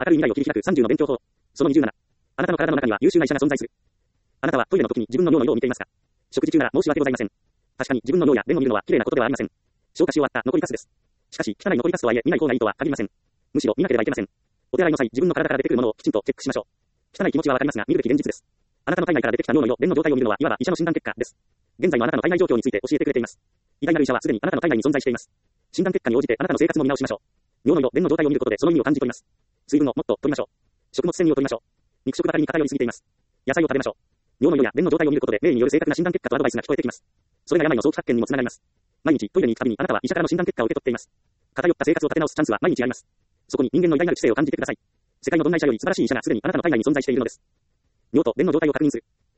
明るい未来を切り開く30の勉強法。その27。あなたの体の中には優秀な医者が存在する。あなたはトイレの時に自分の尿の色を見ていますか？食事中なら申し訳ございません。確かに自分の尿や便を見るのは綺麗なことではありません。消化し終わった残りカスです。しかし、汚い残りカスとはいえ見ない方がいいとは限りません。むしろ見なければいけません。お手洗いの際、自分の体から出てくるものをきちんとチェックしましょう。汚い気持ちはわかりますが、見るべき現実です。あなたの体内から出てきた尿の色、便の状態を見るのは、いわば医者の診断結果です。現在のあなたの体内状況について教えてくれています。偉大なる医者はすでにあなたの体内に存在しています。診断結果に応じてあなたの生活も見直しましょう。尿の色、便の状態を見ることでその意味を感じ取ります。水分をもっと取りましょう。食物繊維を取りましょう。肉食ばかりに偏りすぎています。野菜を食べましょう。尿の色や便の状態を見ることで、霊による正確な診断結果とアドバイスが聞こえてきます。それが病の早期発見にもつながります。毎日トイレに行くたびにあなたは医者からの診断結果を受け取っています。偏った生活を立て直すチャンスは毎日あります。そこに人間の偉大なる知性を感じてください。世界のどんな医者より素晴らしい医者がすでにあなたの体内に存在しているのです。尿と便の状態を確認する。